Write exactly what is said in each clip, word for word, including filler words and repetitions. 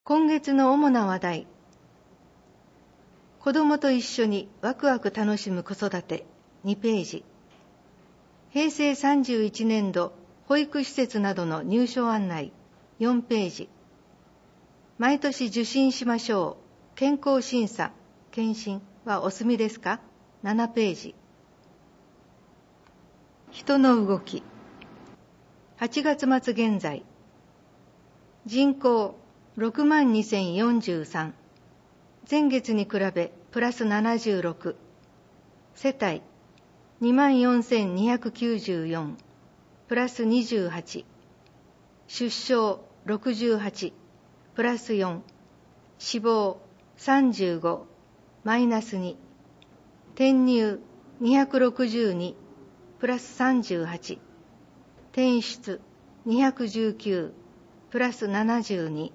今月の主な話題。子どもと一緒にワクワク楽しむ子育てにページ。へいせいさんじゅういちねんど保育施設などの入所案内よんページ。毎年受診しましょう。健康審査、検診はお済みですか？ななページ。人の動き。はちがつ末現在。人口ろくまんにせんよんじゅうさん。前月に比べプラスななじゅうろく。世帯にまんよんせんにひゃくきゅうじゅうよん。プラスにじゅうはち。出生ろくじゅうはち。プラスよん。死亡さんじゅうご。マイナスに。転入にひゃくろくじゅうに。プラスさんじゅうはち。転出にひゃくじゅうきゅう。プラスななじゅうに。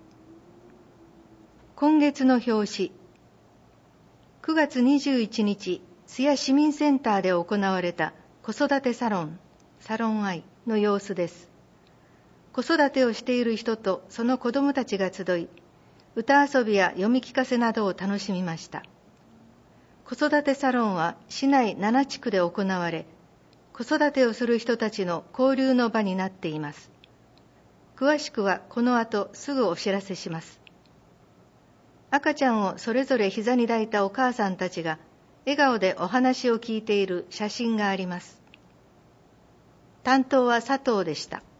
今月の表紙。くがつにじゅういちにち、津屋市民センターで行われた子育てサロン、サロンアイの様子です。子育てをしている人とその子どもたちが集い、歌遊びや読み聞かせなどを楽しみました。子育てサロンは市内ななちくで行われ、子育てをする人たちの交流の場になっています。詳しくはこの後すぐお知らせします。赤ちゃんをそれぞれ膝に抱いたお母さんたちが笑顔でお話を聞いている写真があります。担当は佐藤でした。